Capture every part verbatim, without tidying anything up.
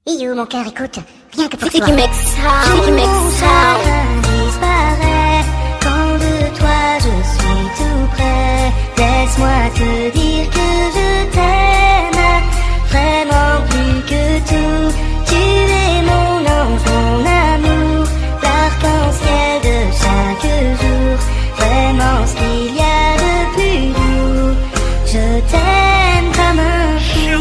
You, mon cœur, écoute, rien que pour C'est toi. qui make sound, c'est qui make sound. Disparaît quand de toi je suis tout près. Laisse-moi te dire que je t'aime vraiment plus que tout. Tu es mon ange, mon amour, l'arc-en-ciel de chaque jour. Vraiment ce qu'il y a de plus doux. Je t'aime comme un fou.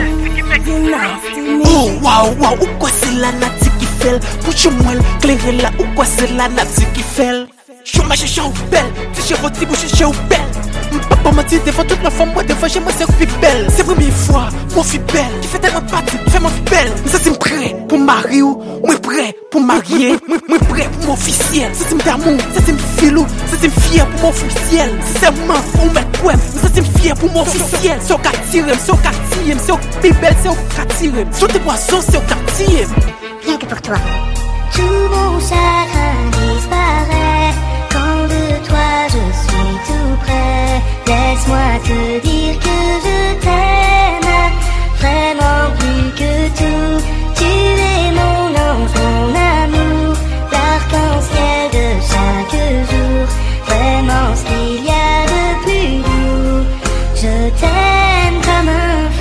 Oh wow wow, ou quoi c'est la nati qui fait? Pouche moi clairer là, ou quoi c'est la nati qui fait? Chou ma chicha ou belle, si j'ai rôti bouche chicha ou belle. Papa m'a dit des fois toute la femme moi des fois j'ai moi c'est plus belle. C'est la première fois, mon fille belle, qui fait tellement partie, fait mon fille belle. Mais ça c'est prêt pour marier ou moi prêt pour marier, moi prêt pour mon officiel. Ça c'est d'amour, ça c'est filou, ça c'est fier pour mon officiel. C'est main ou mettre poème, mais ça c'est fier pour mon officiel. C'est au quartier, c'est au quartier, c'est au plus belle, c'est au quartier. Sur tes poissons, c'est au quartier. Rien que pour toi. Tout mon chagrin disparaît quand de toi je suis tout près. Laisse-moi te dire que je t'aime vraiment plus que tout. Tu es mon ange, mon amour, l'arc-en-ciel de chaque jour. Vraiment ce qu'il y a de plus doux. Je t'aime comme un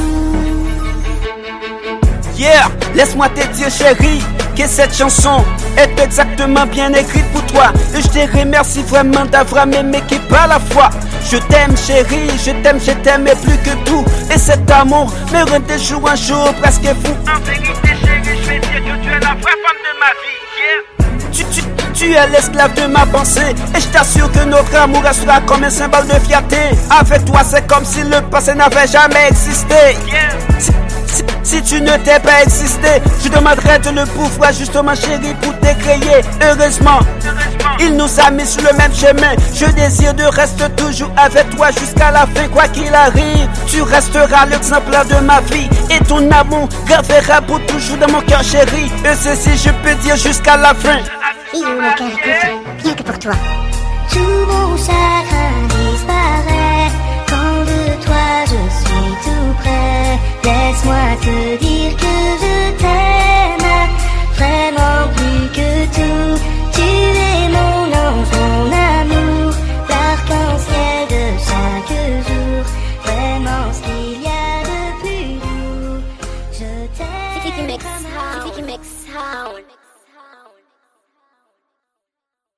fou. Yeah, laisse-moi te dire chérie que cette chanson est exactement bien écrite pour toi. Et je te remercie vraiment d'avoir aimé qui par la foi. Je t'aime chérie, je t'aime, je t'aime et plus que tout. Et cet amour me rend de jour en jour presque fou. En vérité chérie, je vais dire que tu es la vraie femme de ma vie, yeah. Tu, tu, tu es l'esclave de ma pensée. Et je t'assure que notre amour restera comme un symbole de fierté. Avec toi c'est comme si le passé n'avait jamais existé, yeah. Si, si, si tu ne t'es pas existé, je demanderais de le pouvoir justement chérie pour te créer. Heureusement, il nous a mis sur le même chemin. Je désire de rester toujours avec toi jusqu'à la fin, quoi qu'il arrive. Tu resteras l'exemplaire de ma vie et ton amour gravera pour toujours dans mon cœur chérie. Et ceci je peux dire jusqu'à la fin. You, mon cœur, écoute, rien que pour toi. Tout mon chagrin